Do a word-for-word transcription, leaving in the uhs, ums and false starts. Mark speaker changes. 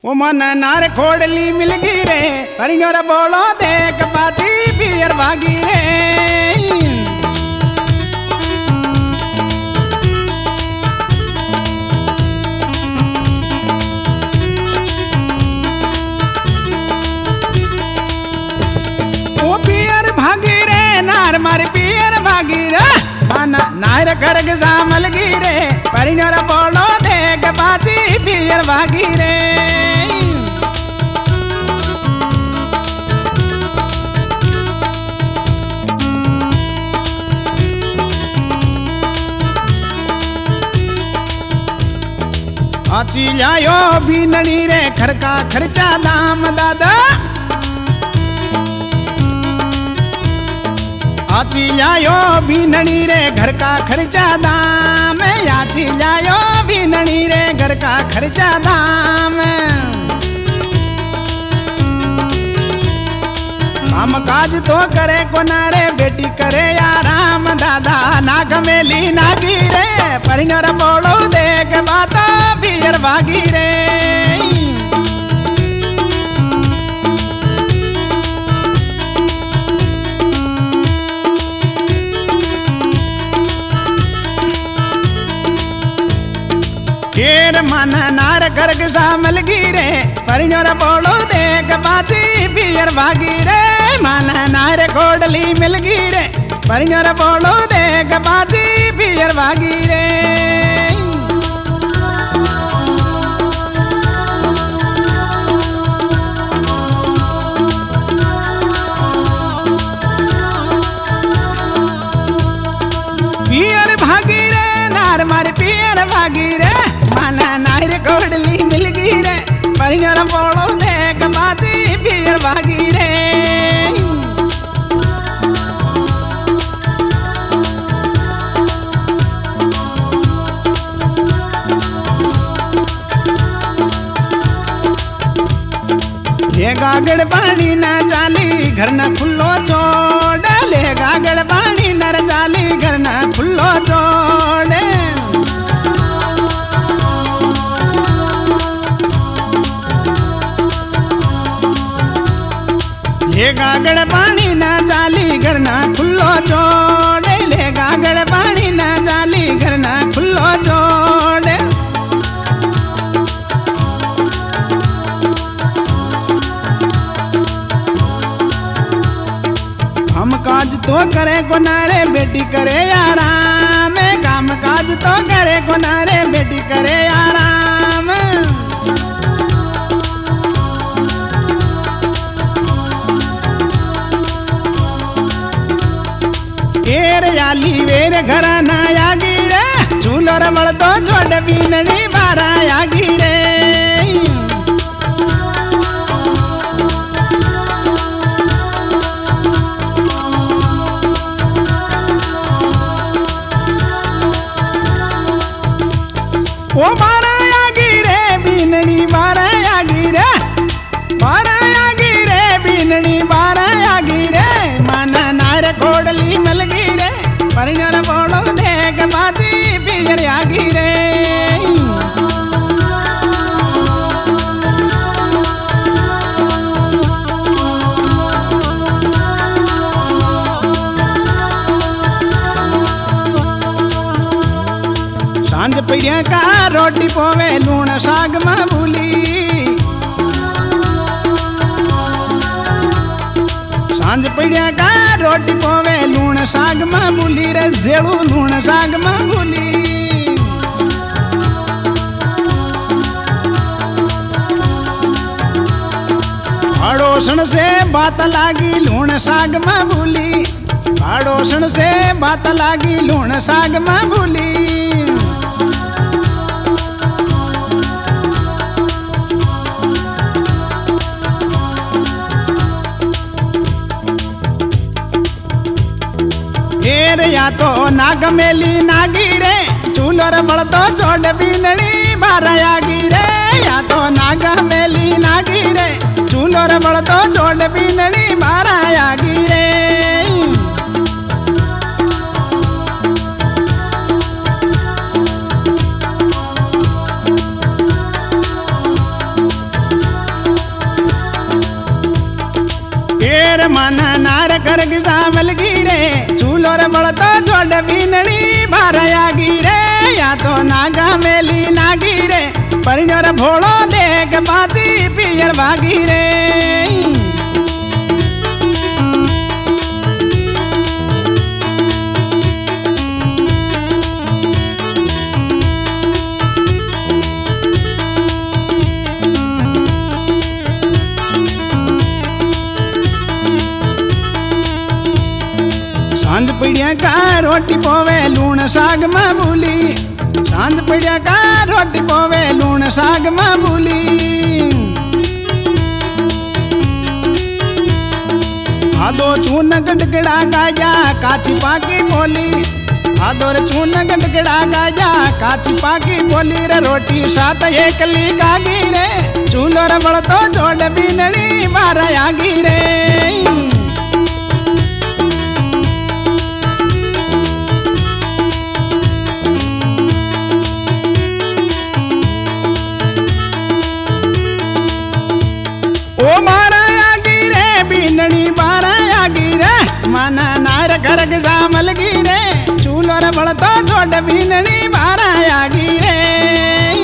Speaker 1: वो मन नार खोड़ली मिल गई रे परिणोर बोलो देख पाची पियर भागी रे। वो पियर भागी रे नार मारे पियर भागी रे माना नार कर मल गई रे परिणोर बोलो देख पाची पियर भागी रे। आची लायो बीननी रे घर का खर्चा दाम दादा आची लायो बीननी रे घर का खर्चा दाम आची लायो बीननी रे घर का खर्चा दाम। हम काज तो करे कोना रे बेटी करे आराम दादा नाग मेली नागी रे परिणोर बोलो देख बाता पियर भागी रे। केर मन नार गर्ग सामल गिरे परिणोर बोलो देख बाती पियर भागी रे मन नार कोडली मिल गिरे परिणोर बोलो देख बाती पियर भागी रे। पियर भागी रे नार मार पियर भागी रे माना नार कोडली मिल गई रे परिणोर बोलो देख बाती पियर भागी रे। ले गागड़ पानी ना चाली घर ना खुल्लो छोड़ ले गागड़ पानी नर चाली घर ना खुल्लो छोड़। ले गागड़ पानी ना चाली घर ना खुल्लो छोड़ ले गागड़ पानी ना चाली घर ना खुल्लो छोड़। हम काज तो करे कोनारे बेटी करे आराम काम काज तो करे कोनारे बेटी करे आराम। केर याली वेर घरा ना यागी रे चूलो रबड़ तो जोड़ बीननी बारा यागी रे। ओ बारा यागी रे बीननी बारा यागी रे बारा यागी रे बीननी बारा यागी रे माना नार कोडली मिल गई रे परिणोर बोलो देख बाती पियर यागी रे। सांझ पड़िया का रोटी पोवे लूण साग में भूली सांझ पड़िया का रोटी पोवे लूण साग में भूली रे जेड़ू लूण साग में भूली। पड़ोसन से बात लागी लूण साग में भूली पड़ोसन से बात लागी लूण साग में भूली। या तो नाग मेली नागी रे चूलो रबड़ तो छोड़ बीननी बारा यागी रे या तो नाग मेली नागी रे चूलो रबड़ तो छोड़ बीननी बारा यागी रे। रे मन नार कर सामल गिरे चूलो रे बड़तो जोड़ बीननी बारया गिरे या तो नागा मेली नागी रे परिणो रे भोड़ो देख बाची पियर भागी रे। सांझ पड़िया का रोटी पोवे लूण साग में भूली सांझ पड़िया का रोटी पोवे लूण साग में भूली आदो चून गटगड़ा गाया काची पाकी बोली आदो रे चून गटगड़ा गाया काची पाकी बोली रे रोटी सात एकली गागी रे चूलो रे बड़तो जोड़ बीननी मारा आगी रे। ओ मारा गिरे बीननी बारा गिरे मन नार घर के सामल गिरे चूलो रे बड़तो जोड़ बीननी बारा गिरे।